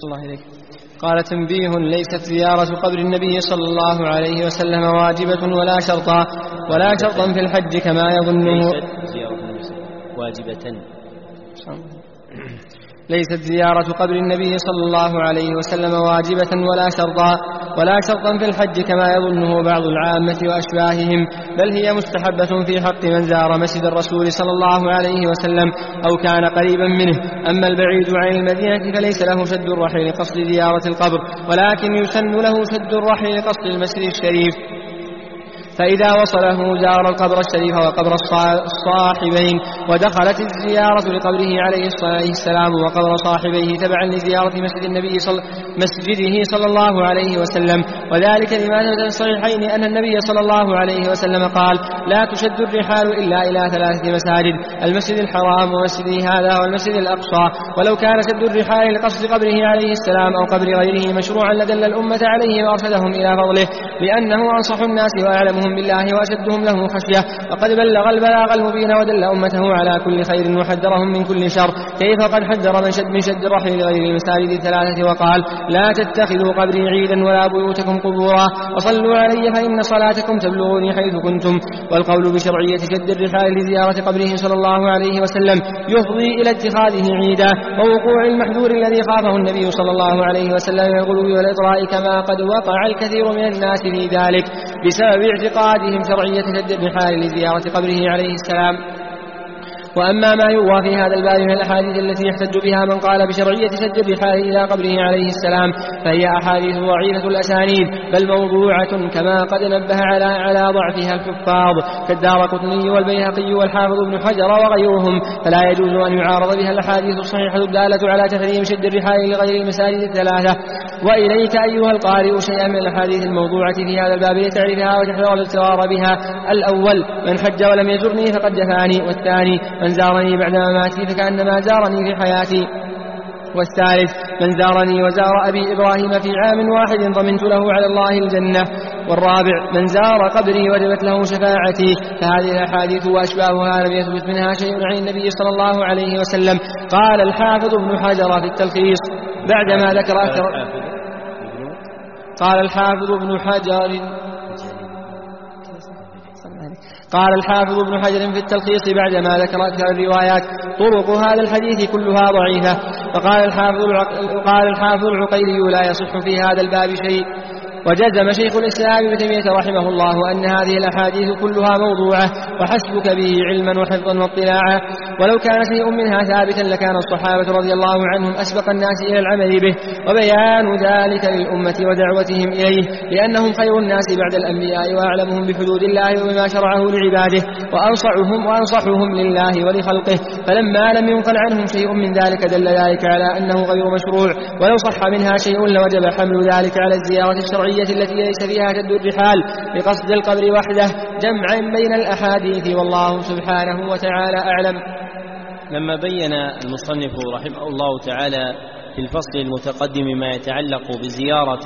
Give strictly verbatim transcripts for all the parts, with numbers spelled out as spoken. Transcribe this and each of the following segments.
الله إليك. قال: تنبيه: ليست زيارة قبر النبي صلى الله عليه وسلم واجبة ولا شرطا ولا شرطا في الحج كما يظنه. ليست زيارة واجبة ليست زيارة قبر النبي صلى الله عليه وسلم واجبة ولا شرطا ولا شرطا في الحج كما يظنه بعض العامة وأشباههم، بل هي مستحبة في حق من زار مسجد الرسول صلى الله عليه وسلم أو كان قريبا منه. أما البعيد عن المدينة فليس له شد الرحل لقصد زيارة القبر، ولكن يسن له شد الرحل لقصد المسجد الشريف، فإذا وصله زار القبر الشريف وقبر الصاحبين، ودخلت الزيارة لقبره عليه الصلاة والسلام وقبر صاحبيه تبعا لزيارة مسجد النبي صل... مسجده صلى الله عليه وسلم. وذلك لما ثبت في الصحيحين أن النبي صلى الله عليه وسلم قال: لا تشد الرحال إلا إلى ثلاثة مساجد: المسجد الحرام ومسجده هذا والمسجد الأقصى. ولو كان شد الرحال لقصد قبره عليه السلام أو قبر غيره مشروعا لدل الأمة عليه وأرشدهم إلى فضله، لأنه أنصح الناس وأعلمهم بالله وأشدهم له خشية، وقد بلغ البلاغ المبين ودل أمته على كل خير وحذرهم من كل شر. كيف قد حذر من شد من شد الرحل لغير المساجد الثلاثة وقال: لا تتخذوا قبري عيدا ولا بيوتكم قبورا وصلوا علي فإن صلاتكم تبلغني حيث كنتم. والقول بشرعية شد الرحال لزيارة قبره صلى الله عليه وسلم يفضي إلى اتخاذه عيدا ووقوع المحذور الذي خافه النبي صلى الله عليه وسلم من الغلو والإطراء، كما قد وقع الكثير من الناس في ذلك بسبب اعتقادهم شرعية شد الرحال لزيارة قبره عليه السلام. وأما ما يروى في هذا الباب من الأحاديث التي يحتج بها من قال بشرعية شد الرحال إلى قبره عليه السلام فهي أحاديث ضعيفة الأسانيد بل موضوعة، كما قد نبه على على ضعفها الحفاظ كالدارقطني والبيهقي والحافظ ابن حجر وغيرهم، فلا يجوز أن يعارض بها الأحاديث الصحيحة الدالة على تحريم شد الرحال لغير المساجد الثلاثة. وإليك أيها القارئ شيئا من الأحاديث الموضوعة في هذا الباب لتعرفها وتحذر الاغترار بها. الأول: من حج ولم يزرني فقد جفاني. والثاني: من زارني بعد مماتي فكأنما زارني في حياتي. والثالث: من زارني وزار أبي إبراهيم في عام واحد ضمنت له على الله الجنة. والرابع: من زار قبري وجبت له شفاعتي. فهذه الأحاديث وأشباهها لم يثبت منها شيء عن النبي صلى الله عليه وسلم. قال الحافظ ابن حجر في التلخيص بعدما ذكر أكثر قال الحافظ ابن حجر قال الحافظ ابن حجر في التلخيص بعدما ذكر أكثر الروايات طرق هذا الحديث كلها ضعيفة. وقال الحافظ قال الحافظ العقيلي: لا يصح في هذا الباب شيء. وجزم شيخ الإسلام ابن تيمية رحمه الله أن هذه الأحاديث كلها موضوعة وحسبك به علما وحفظا واطلاعا. ولو كان شيء منها ثابتا لكان الصحابة رضي الله عنهم أسبق الناس إلى العمل به وبيان ذلك للأمة ودعوتهم إليه، لأنهم خير الناس بعد الأنبياء وأعلمهم بحدود الله وبما شرعه لعباده وأنصحهم وأنصحهم لله ولخلقه. فلما لم ينقل عنهم شيء من ذلك دل ذلك على أنه غير مشروع، ولو صح منها شيء لوجب حمل ذلك على الزيارة الشرعية التي ليس فيها شد الرحال بقصد القبر وحده، جمعا بين الأحاديث، والله سبحانه وتعالى أعلم. لما بين المصنف رحمه الله تعالى في الفصل المتقدم ما يتعلق بزيارة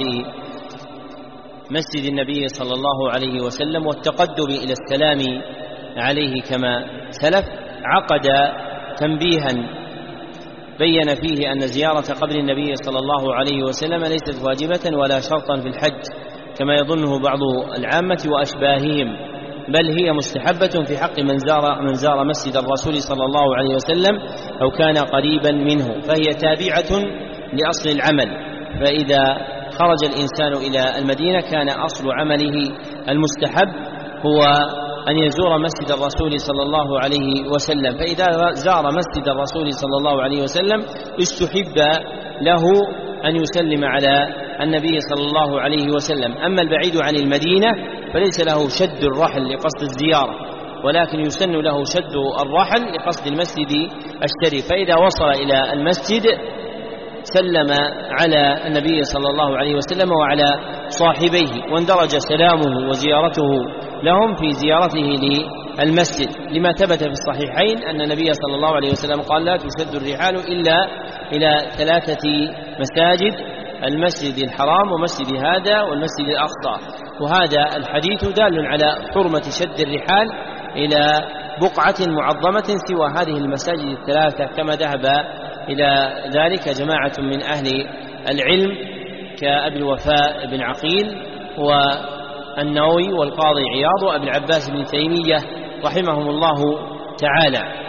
مسجد النبي صلى الله عليه وسلم والتقدم إلى السلام عليه كما سلف، عقد تنبيها بين فيه أن زيارة قبر النبي صلى الله عليه وسلم ليست واجبة ولا شرطا في الحج كما يظنه بعض العامة وأشباههم، بل هي مستحبة في حق من زار, من زار مسجد الرسول صلى الله عليه وسلم أو كان قريبا منه، فهي تابعة لأصل العمل. فإذا خرج الإنسان إلى المدينة كان أصل عمله المستحب هو أن يزور مسجد الرسول صلى الله عليه وسلم، فإذا زار مسجد الرسول صلى الله عليه وسلم استحب له أن يسلم على النبي صلى الله عليه وسلم. أما البعيد عن المدينة فليس له شد الرحل لقصد الزيارة، ولكن يسن له شد الرحل لقصد المسجد الشريف، فإذا وصل إلى المسجد سلم على النبي صلى الله عليه وسلم وعلى صاحبيه، واندرج سلامه وزيارته لهم في زيارته للمسجد، لما ثبت في الصحيحين أن النبي صلى الله عليه وسلم قال: لا تشد الرحال إلا إلى ثلاثة مساجد: المسجد الحرام ومسجد هذا والمسجد الأقصى. وهذا الحديث دال على حرمة شد الرحال إلى بقعة معظمة سوى هذه المساجد الثلاثة، كما ذهب إلى ذلك جماعة من أهل العلم كأبي الوفاء بن عقيل والنووي والقاضي عياض وأبي العباس بن تيمية رحمهم الله تعالى.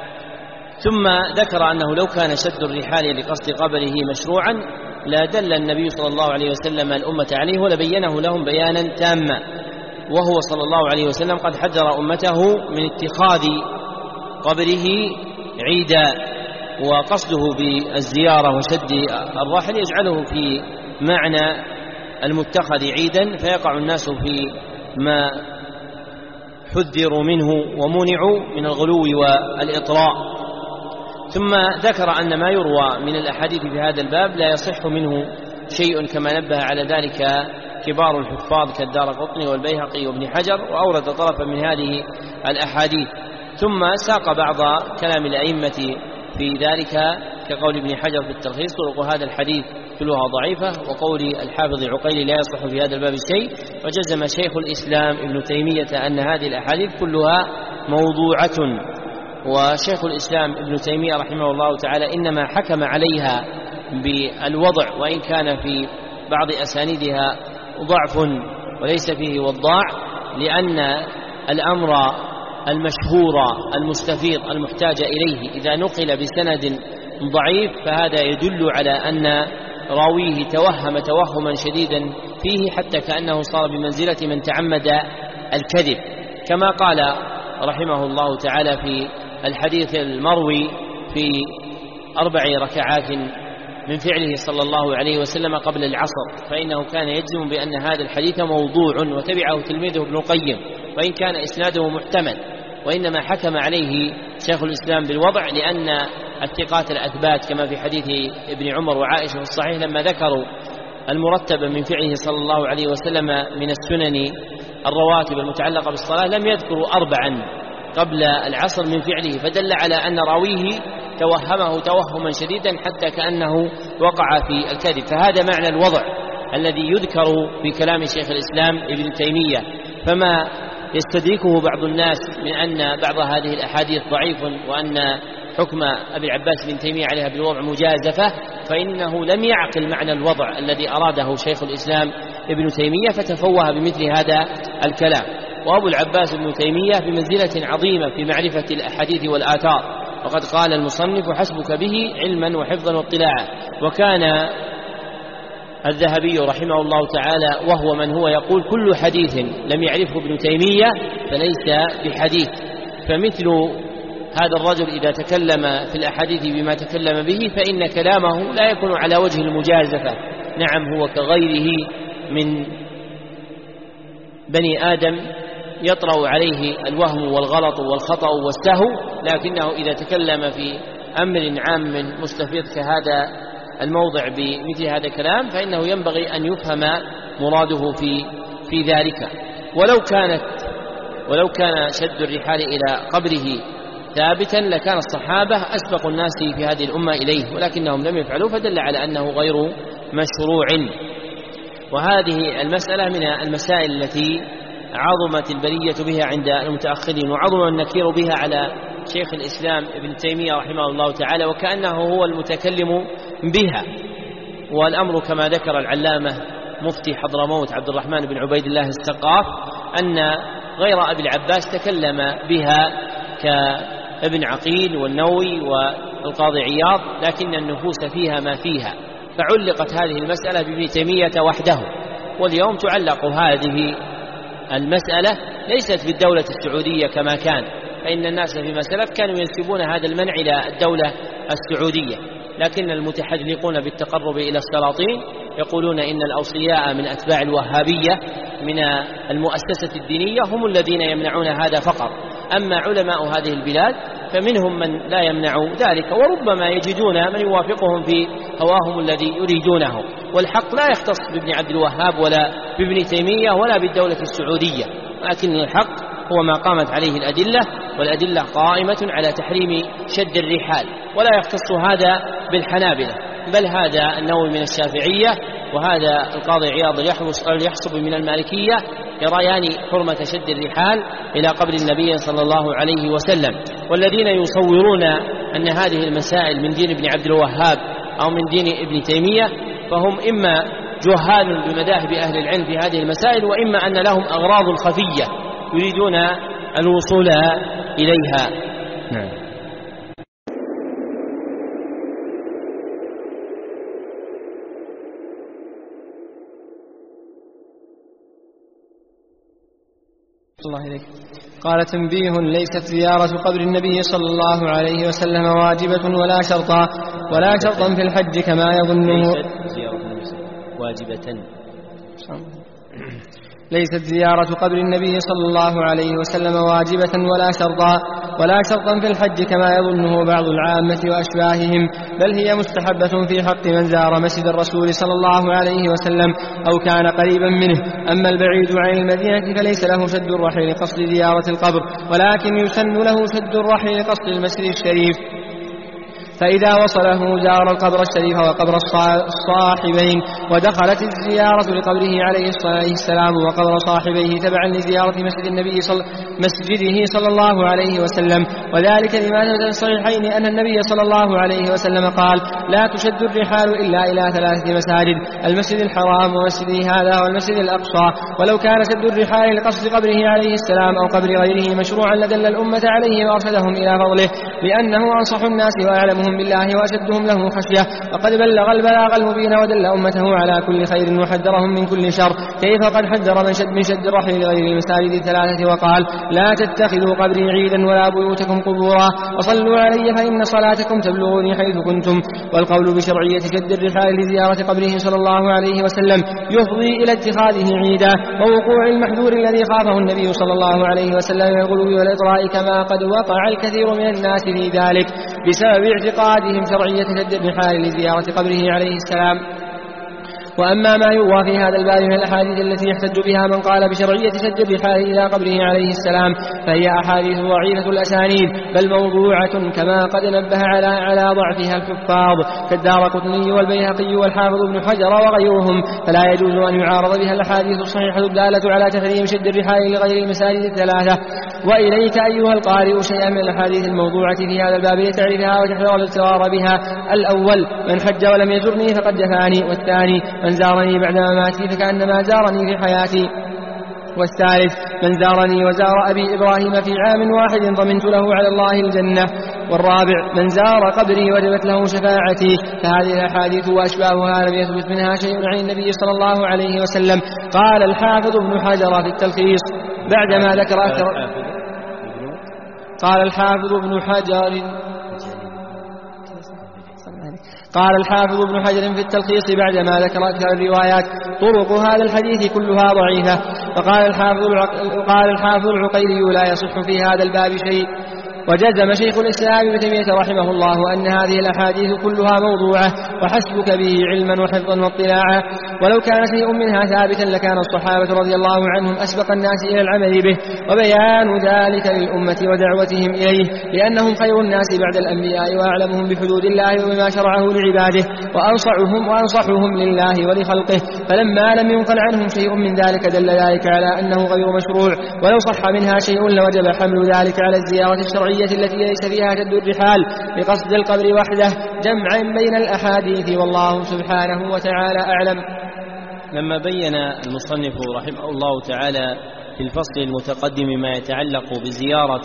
ثم ذكر أنه لو كان شد الرحال لقصد قبره مشروعا لا دل النبي صلى الله عليه وسلم الأمة عليه ولبينه لهم بيانا تاما، وهو صلى الله عليه وسلم قد حذر أمته من اتخاذ قبره عيدا، وقصده بالزيارة وشد الرحل يجعله في معنى المتخذ عيدا، فيقع الناس في ما حذروا منه ومنعوا من الغلو والإطراء. ثم ذكر أن ما يروى من الأحاديث في هذا الباب لا يصح منه شيء، كما نبه على ذلك كبار الحفاظ كالدارقطني والبيهقي وابن حجر، وأورد طرفا من هذه الأحاديث. ثم ساق بعض كلام الأئمة في ذلك كقول ابن حجر في التلخيص: طرق هذا الحديث كلها ضعيفة، وقول الحافظ عقيلي لا يصح في هذا الباب شيء. وجزم شيخ الإسلام ابن تيمية أن هذه الأحاديث كلها موضوعة. وشيخ الإسلام ابن تيمية رحمه الله تعالى إنما حكم عليها بالوضع، وإن كان في بعض أسانيدها ضعف وليس فيه وضاع، لأن الأمر المشهور المستفيض المحتاج إليه إذا نقل بسند ضعيف فهذا يدل على أن راويه توهم توهما شديدا فيه، حتى كأنه صار بمنزلة من تعمد الكذب، كما قال رحمه الله تعالى في الحديث المروي في أربع ركعات من فعله صلى الله عليه وسلم قبل العصر، فإنه كان يجزم بأن هذا الحديث موضوع، وتبعه تلميذه ابن القيم وإن كان إسناده محتمل، وإنما حكم عليه شيخ الإسلام بالوضع لأن الثقات الأثبات كما في حديث ابن عمر وعائشة في الصحيح لما ذكروا المرتب من فعله صلى الله عليه وسلم من السنن الرواتب المتعلقة بالصلاة لم يذكروا أربعا قبل العصر من فعله، فدل على أن راويه توهمه توهما شديدا حتى كأنه وقع في الكذب. فهذا معنى الوضع الذي يذكر في كلام شيخ الإسلام ابن تيمية. فما يستدركه بعض الناس من أن بعض هذه الأحاديث ضعيف وأن حكم أبي العباس بن تيمية عليها بالوضع مجازفة، فإنه لم يعقل معنى الوضع الذي أراده شيخ الإسلام ابن تيمية فتفوه بمثل هذا الكلام. وأبو العباس بن تيمية بمنزلة عظيمة في معرفة الأحاديث والآثار، وقد قال المصنف: حسبك به علما وحفظا واطلاعا. وكان الذهبي رحمه الله تعالى وهو من هو يقول: كل حديث لم يعرفه ابن تيمية فليس بحديث. فمثل هذا الرجل إذا تكلم في الأحاديث بما تكلم به فإن كلامه لا يكون على وجه المجازفة، نعم هو كغيره من بني آدم يطرأ عليه الوهم والغلط والخطأ والسهو، لكنه إذا تكلم في أمر عام مستفيض كهذا الموضع بمثل هذا الكلام فإنه ينبغي أن يفهم مراده في في ذلك. ولو كانت ولو كان شد الرحال إلى قبره ثابتا لكان الصحابة أسبق الناس في هذه الأمة إليه، ولكنهم لم يفعلوا، فدل على أنه غير مشروع. وهذه المسألة من المسائل التي عظمت البلية بها عند المتأخرين، وعظم النكير بها على شيخ الإسلام ابن تيمية رحمه الله تعالى، وكأنه هو المتكلم بها. والأمر كما ذكر العلامة مفتي حضرموت عبد الرحمن بن عبيد الله السقاف أن غير أبي العباس تكلم بها كابن عقيل والنووي والقاضي عياض، لكن النفوس فيها ما فيها، فعلقت هذه المسألة بابن تيمية وحده. واليوم تعلق هذه المسألة ليست بالدولة السعودية كما كان، فإن الناس فيما سلف كانوا ينسبون هذا المنع إلى الدولة السعودية، لكن المتحذلقون بالتقرب إلى السلاطين يقولون إن الأوصياء من أتباع الوهابية من المؤسسة الدينية هم الذين يمنعون هذا فقط، أما علماء هذه البلاد فمنهم من لا يمنع ذلك، وربما يجدون من يوافقهم في هواهم الذي يريدونه. والحق لا يختص بابن عبد الوهاب ولا بابن تيمية ولا بالدولة السعودية، لكن الحق هو ما قامت عليه الأدلة، والأدلة قائمة على تحريم شد الرحال، ولا يختص هذا بالحنابلة، بل هذا النووي من الشافعية وهذا القاضي عياض يحسب من المالكية يريان حرمة شد الرحال إلى قبر النبي صلى الله عليه وسلم. والذين يصورون أن هذه المسائل من دين ابن عبد الوهاب أو من دين ابن تيمية فهم إما جهال بمذاهب أهل العلم في هذه المسائل، وإما أن لهم أغراض خفية يريدون الوصول إليها. نعم. الله إليك. قال: تنبيه: ليست زيارة قبر النبي صلى الله عليه وسلم واجبة ولا شرطا ولا شرطا في الحج كما يظنه. ليست زيارة واجبة. ليست زيارة قبر النبي صلى الله عليه وسلم واجبة ولا شرطا ولا شرطا في الحج كما يظنه بعض العامة وأشباههم، بل هي مستحبة في حق من زار مسجد الرسول صلى الله عليه وسلم أو كان قريبا منه. أما البعيد عن المدينة فليس له شد الرحل لقصد زيارة القبر، ولكن يسن له شد الرحل لقصد المسجد الشريف، فإذا وصله زار القبر الشريف وقبر الصاحبين، ودخلت الزيارة لقبره عليه السلام وقبر صاحبيه تبعا لزيارة مسجد النبي صل... مسجده صلى الله عليه وسلم. وذلك لما ثبت في الصحيحين أن النبي صلى الله عليه وسلم قال: لا تشد الرحال إلا إلى ثلاثة مساجد: المسجد الحرام ومسجده هذا والمسجد الأقصى. ولو كان شد الرحال لقصد قبره عليه السلام أو قبر غيره مشروعا لدل الأمة عليه وأرشدهم إلى فضله، لأنه أنصح الناس وأعلمهم بالله وأشدهم له خشية، وقد بلغ البلاغ المبين ودل أمته على كل خير وحذرهم من كل شر. كيف قد حذر من شد من شد الرحل لغير المساجد الثلاثة وقال: لا تتخذوا قبري عيدا ولا بيوتكم قبورا وصلوا علي فإن صلاتكم تبلغني حيث كنتم. والقول بشرعية شد الرحال لزيارة قبره صلى الله عليه وسلم يفضي إلى اتخاذه عيدا ووقوع المحذور الذي خافه النبي صلى الله عليه وسلم من الغلو والإطراء، كما قد وقع الكثير من الناس في ذلك بسبب اعتقادهم شرعية شد الرحال لزيارة قبره عليه السلام. وأما ما يروى في هذا الباب من الأحاديث التي يحتج بها من قال بشرعية شد الرحال إلى قبره عليه السلام فهي أحاديث ضعيفة الأسانيد بل موضوعة، كما قد نبه على على ضعفها الحفاظ كالدارقطني والبيهقي والحافظ ابن حجر وغيرهم، فلا يجوز أن يعارض بها الأحاديث الصحيحة الدالة على تحريم شد الرحال لغير المساجد الثلاثة. وإليك أيها القارئ شيئا من الأحاديث الموضوعة في هذا الباب لتعرفها وتحذر الاغترار بها. الأول: من حج ولم يزرني فقد جفاني. والثاني: من زارني بعد مماتي فكأنما زارني في حياتي. والثالث: من زارني وزار أبي إبراهيم في عام واحد ضمنت له على الله الجنة. والرابع: من زار قبري وجبت له شفاعتي. فهذه الأحاديث وأشباهها لم يثبت منها شيء عن النبي صلى الله عليه وسلم. قال الحافظ ابن حجر في التلخيص بعدما ذكر أكثر قال الحافظ ابن حجر قال الحافظ ابن حجر في التلخيص بعدما ذكر أكثر الروايات طرق هذا الحديث كلها ضعيفة. فقال الحافظ قال الحافظ العقيلي: لا يصح في هذا الباب شيء. وجزم شيخ الإسلام ابن تيمية رحمه الله أن هذه الأحاديث كلها موضوعة وحسبك به علما وحفظا واطلاعا. ولو كان شيء منها ثابتا لكان الصحابة رضي الله عنهم أسبق الناس إلى العمل به وبيان ذلك للأمة ودعوتهم إليه، لأنهم خير الناس بعد الأنبياء وأعلمهم بحدود الله وبما شرعه لعباده وأنصحهم وأنصحهم لله ولخلقه. فلما لم ينقل عنهم شيء من ذلك دل ذلك على أنه غير مشروع، ولو صح منها شيء لوجب حمل ذلك على الزيارة الشرعية التي ليس فيها شد الرحال بقصد القبر وحده، جمعا بين الأحاديث، والله سبحانه وتعالى أعلم. لما بين المصنف رحمه الله تعالى في الفصل المتقدم ما يتعلق بزيارة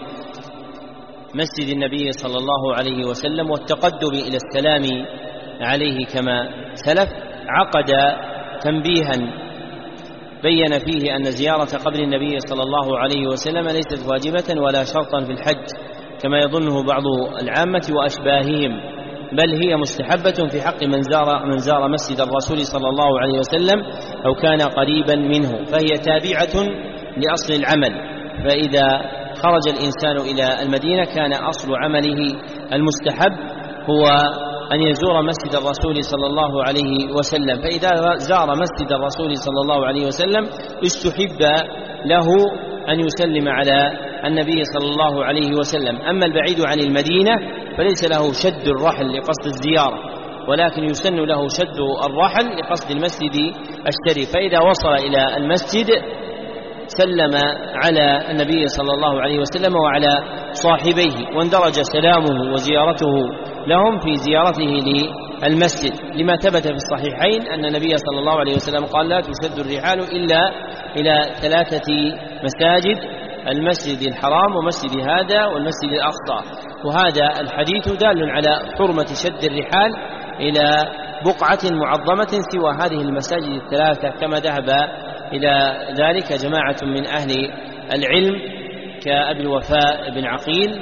مسجد النبي صلى الله عليه وسلم والتقدم إلى السلام عليه كما سلف، عقد تنبيها بين فيه أن زيارة قبر النبي صلى الله عليه وسلم ليست واجبة ولا شرطا في الحج كما يظنه بعض العامة وأشباههم، بل هي مستحبة في حق من زار, من زار مسجد الرسول صلى الله عليه وسلم أو كان قريبا منه، فهي تابعة لأصل العمل. فإذا خرج الإنسان إلى المدينة كان أصل عمله المستحب هو أن يزور مسجد الرسول صلى الله عليه وسلم، فإذا زار مسجد الرسول صلى الله عليه وسلم استحب له أن يسلم على النبي صلى الله عليه وسلم. أما البعيد عن المدينة فليس له شد الرحل لقصد الزيارة، ولكن يسن له شد الرحل لقصد المسجد الشريف، فإذا وصل إلى المسجد سلم على النبي صلى الله عليه وسلم وعلى صاحبيه، واندرج سلامه وزيارته لهم في زيارته المسجد، لما ثبت في الصحيحين أن النبي صلى الله عليه وسلم قال: لا تشد الرحال إلا إلى ثلاثة مساجد: المسجد الحرام ومسجد هذا والمسجد الأقصى. وهذا الحديث دال على حرمة شد الرحال إلى بقعة معظمة سوى هذه المساجد الثلاثة، كما ذهب إلى ذلك جماعة من أهل العلم كأبي الوفاء بن عقيل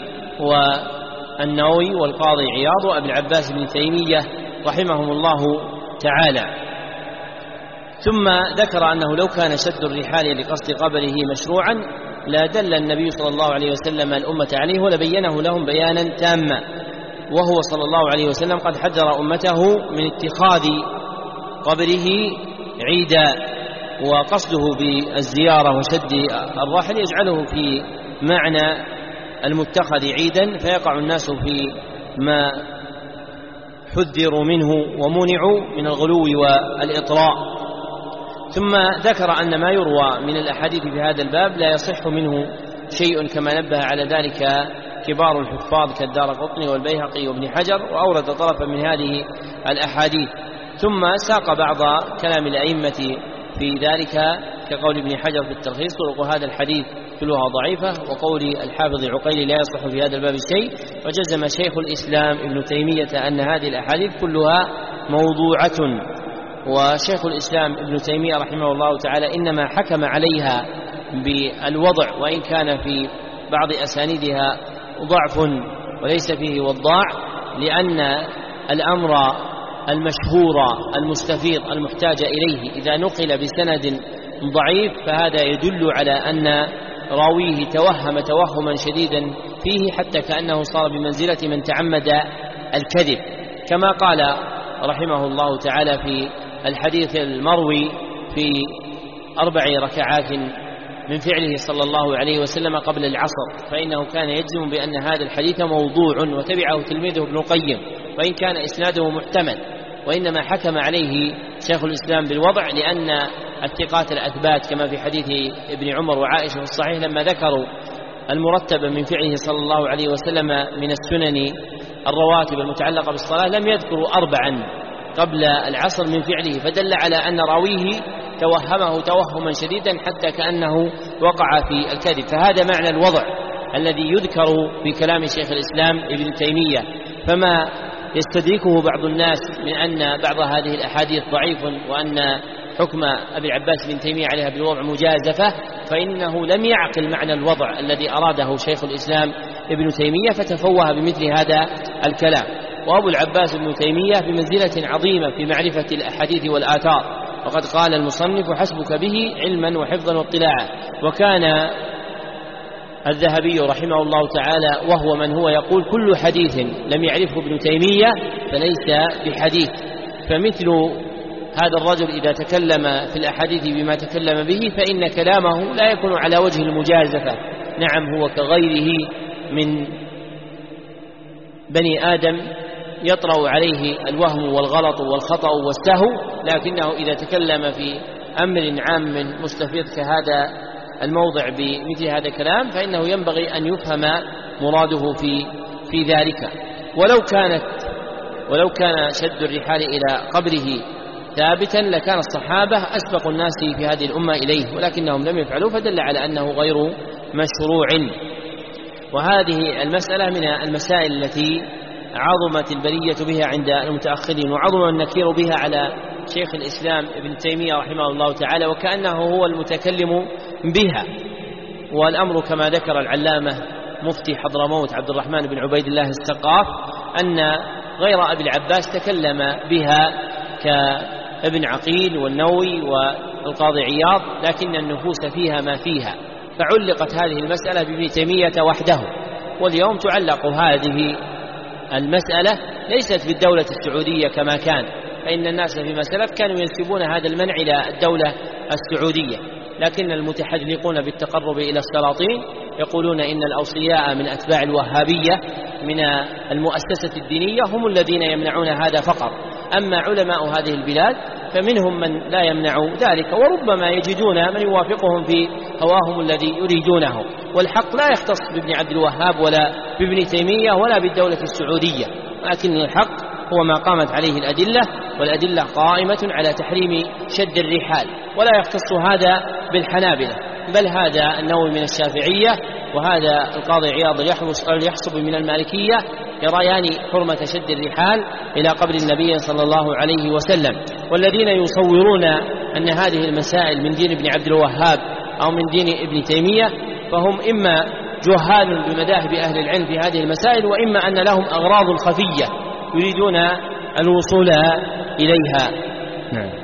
والنووي والقاضي عياض وأبي العباس بن تيمية رحمهم الله تعالى. ثم ذكر أنه لو كان شد الرحال لقصد قبره مشروعا لا دل النبي صلى الله عليه وسلم الأمة عليه ولبينه لهم بيانا تاما، وهو صلى الله عليه وسلم قد حذر أمته من اتخاذ قبره عيدا، وقصده بالزيارة وشد الرحل يجعله في معنى المتخذ عيدا، فيقع الناس في ما حذروا منه ومنعوا من الغلو والإطراء. ثم ذكر أن ما يروى من الأحاديث في هذا الباب لا يصح منه شيء، كما نبه على ذلك كبار الحفاظ كالدارقطني والبيهقي وابن حجر، وأورد طرفا من هذه الأحاديث. ثم ساق بعض كلام الأئمة في ذلك كقول ابن حجر في التلخيص: طرق هذا الحديث كلها ضعيفة، وقول الحافظ عقيل لا يصح في هذا الباب شيء. وجزم شيخ الإسلام ابن تيمية أن هذه الأحاديث كلها موضوعة. وشيخ الإسلام ابن تيمية رحمه الله تعالى إنما حكم عليها بالوضع، وإن كان في بعض أسانيدها ضعف وليس فيه وضاع، لأن الأمر المشهور المستفيض المحتاج إليه إذا نقل بسند ضعيف فهذا يدل على أن راويه توهم توهما شديدا فيه، حتى كأنه صار بمنزلة من تعمد الكذب، كما قال رحمه الله تعالى في الحديث المروي في أربع ركعات من فعله صلى الله عليه وسلم قبل العصر، فإنه كان يجزم بأن هذا الحديث موضوع، وتبعه تلميذه ابن القيم وإن كان إسناده محتمل، وإنما حكم عليه شيخ الإسلام بالوضع لأن الثقات الأثبات كما في حديث ابن عمر وعائشة في الصحيح لما ذكروا المرتب من فعله صلى الله عليه وسلم من السنن الرواتب المتعلقة بالصلاة لم يذكروا أربعا قبل العصر من فعله، فدل على أن راويه توهمه توهما شديدا حتى كأنه وقع في الكذب. فهذا معنى الوضع الذي يذكر في كلام شيخ الإسلام ابن تيمية. فما يستدركه بعض الناس من أن بعض هذه الأحاديث ضعيف وأن حكم أبي العباس بن تيمية عليها بالوضع مجازفة، فإنه لم يعقل معنى الوضع الذي أراده شيخ الإسلام ابن تيمية فتفوه بمثل هذا الكلام. وأبو العباس بن تيمية بمنزلة عظيمة في معرفة الأحاديث والآثار، وقد قال المصنف: حسبك به علما وحفظا واطلاعا. وكان الذهبي رحمه الله تعالى وهو من هو يقول: كل حديث لم يعرفه ابن تيمية فليس بحديث. فمثل هذا الرجل إذا تكلم في الأحاديث بما تكلم به فإن كلامه لا يكون على وجه المجازفة، نعم هو كغيره من بني آدم يطرأ عليه الوهم والغلط والخطأ والسهو، لكنه إذا تكلم في أمر عام مستفيض كهذا الموضع بمثل هذا الكلام فإنه ينبغي أن يفهم مراده في في ذلك. ولو كانت ولو كان شد الرحال إلى قبره ثابتا لكان الصحابة أسبق الناس في هذه الأمة إليه، ولكنهم لم يفعلوا، فدل على أنه غير مشروع. وهذه المسألة من المسائل التي عظمت البلية بها عند المتأخرين، وعظم النكير بها على شيخ الإسلام ابن تيمية رحمه الله تعالى، وكأنه هو المتكلم بها. والأمر كما ذكر العلامة مفتي حضرموت عبد الرحمن بن عبيد الله السقاف أن غير أبي العباس تكلم بها كابن عقيل والنووي والقاضي عياض، لكن النفوس فيها ما فيها، فعلقت هذه المسألة بابن تيمية وحده. واليوم تعلق هذه المسألة ليست بالدولة السعودية كما كان، فإن الناس فيما سلف كانوا ينسبون هذا المنع إلى الدولة السعودية، لكن المتحذلقون بالتقرب إلى السلاطين يقولون إن الأوصياء من أتباع الوهابية من المؤسسة الدينية هم الذين يمنعون هذا فقط، أما علماء هذه البلاد فمنهم من لا يمنع ذلك، وربما يجدون من يوافقهم في هواهم الذي يريدونه. والحق لا يختص بابن عبد الوهاب ولا بابن تيمية ولا بالدولة السعودية، لكن الحق هو ما قامت عليه الأدلة، والأدلة قائمة على تحريم شد الرحال، ولا يختص هذا بالحنابلة، بل هذا النووي من الشافعية وهذا القاضي عياض يحسب من المالكية يريان حرمة شد الرحال إلى قبر النبي صلى الله عليه وسلم. والذين يصورون أن هذه المسائل من دين ابن عبد الوهاب أو من دين ابن تيمية فهم إما جهال بمذاهب أهل العلم في هذه المسائل، وإما أن لهم أغراض خفية يريدون الوصول إليها. نعم.